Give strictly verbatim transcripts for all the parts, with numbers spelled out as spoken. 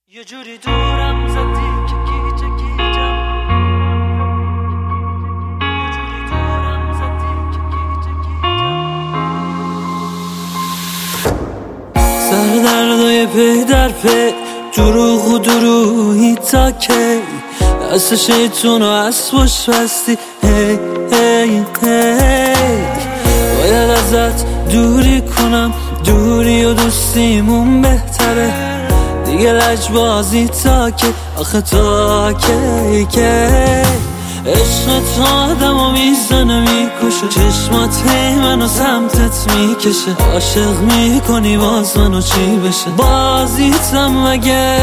یه جوری دورم زدی که گیجه گیجم یه جوری دورم زدی که گیجه گیجم سردردای پی در پی دروغ و دروغی تا کی دست شیطون و اسبش بستی هی هی هی باید ازت دوری کنم دوری و دوستیمون بهتره دیگه لجبازی تا که آخه تا کی کی عشقت آدمو میزنه میکشه چشمات هی منو سمتت میکشه عاشق میکنی باز منو چی بشه بازیتم مگه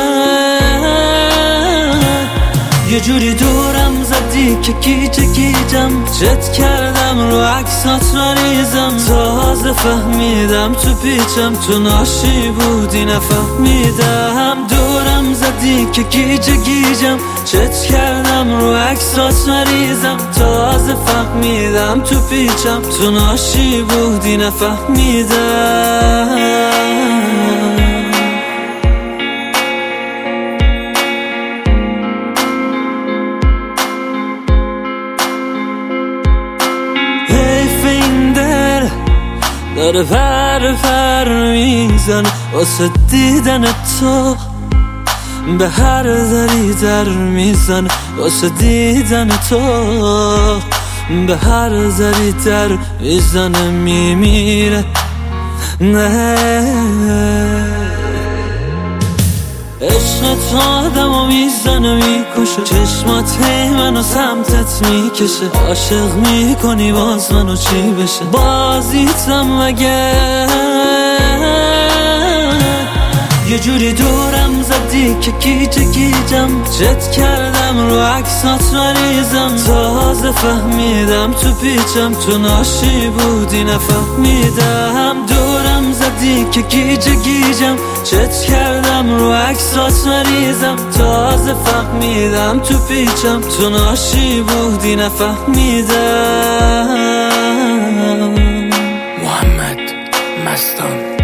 یه جوری دورم زدی که گیجه گیجم چت کردم رو عکسات مریضم تازه فهمیدم تو پیچم تو ناشی بودی نفهمیدم دورم زدی که گیجه گیجم چت کردم رو عکسات مریضم تازه فهمیدم تو پیچم تو ناشی بودی نفهمیدم داره پر پر میزنه واسه دیدن تو به هر دری در میزنه واسه دیدن تو به هر دری در میزنه میمیره نه عشقت آدمو میزنه میکشه چشمات هی منو سمتت میکشه عاشق میکنی باز منو چی بشه بازیتم مگه یه جوری دورم زدی که گیجه گیجم چت کردم رو عکسات مریضم تازه فهمیدم تو پیچم تو ناشی بودی نفهمیدم دورم زدی که گیجه گیجم چت کردم رو عکسات مریضم تازه فهمیدم تو پیچم تو ناشی بودی نفهمیدم محمد مستان